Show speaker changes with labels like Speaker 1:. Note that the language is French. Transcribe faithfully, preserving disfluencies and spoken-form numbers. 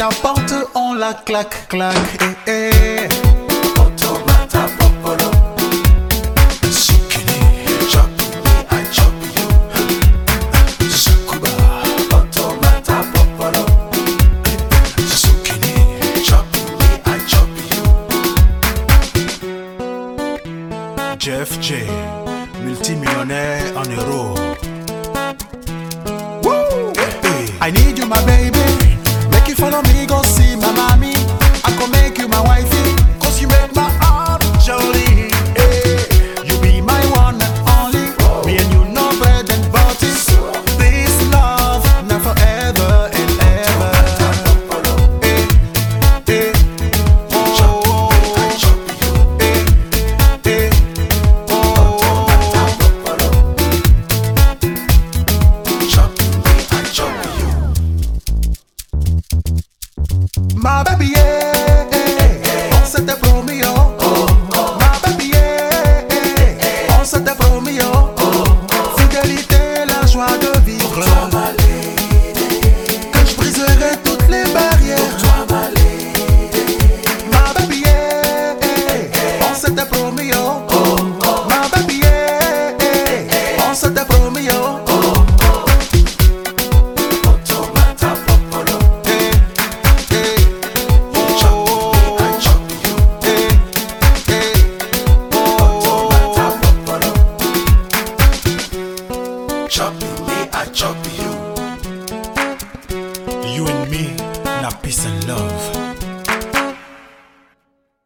Speaker 1: ta porte, on la claque, claque. Eh, eh.
Speaker 2: Automata popolo. Sukini, chop me, I chop you. Sukuba. Automata popolo. Sukini, chop me, I chop you.
Speaker 1: Jeff J, multimillionnaire en euros. I need you, my baby. Make you follow me, go see my mommy. I can make you my wifey, cause you make my heart jolly. Hey, you be my one and only. Me and you, no bread and butter. This love, now forever and ever. Hey, hey, oh, hey, hey, oh.
Speaker 2: Chop me, I chop you.
Speaker 1: Ma baby, yeah, on s'était promis, oh. Ma baby, yeah, on s'était promis, oh. Fidélité, la joie de vivre. Que je briserai toutes les barrières. Ma baby, yeah, on s'était promis, oh. Ma baby, yeah, on s'était promis, oh.
Speaker 2: Automata popolo. Chop me, I chop you.
Speaker 1: You and me, now peace and love.